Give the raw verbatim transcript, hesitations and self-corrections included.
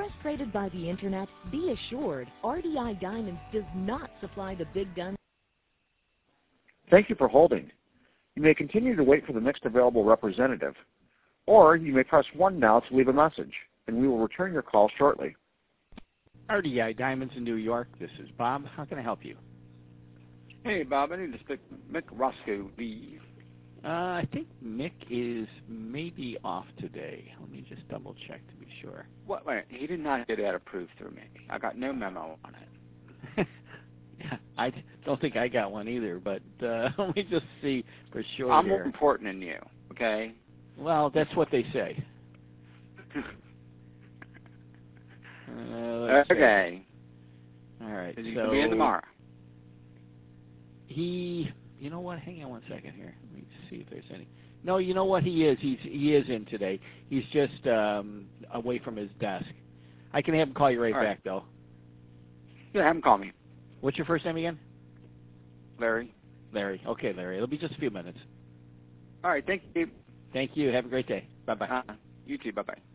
Frustrated by the Internet? Be assured, R D I Diamonds does not supply the big guns. Thank you for holding. You may continue to wait for the next available representative, or you may press one now to leave a message, and we will return your call shortly. R D I Diamonds in New York. This is Bob. How can I help you? Hey, Bob. I need to speak Mick Roscoe, please. Uh, I think Mick is maybe off today. Let me just double check to be sure. What? Wait, he did not get that approved through me. I got no memo on it. Yeah, I don't think I got one either, but uh, let me just see for sure. I'm here. more important than you, okay? Well, that's what they say. uh, okay. See. All right. Is he so going to be in tomorrow? He, you know what? Hang on one second here. Let me see if there's any. No, you know what? He is. He's he is in today. He's just um, away from his desk. I can have him call you right, All right back, though. Yeah, have him call me. What's your first name again? Larry. Larry. Okay, Larry. It'll be just a few minutes. All right. Thank you. Thank you. Have a great day. Bye-bye. Uh, you too. Bye-bye.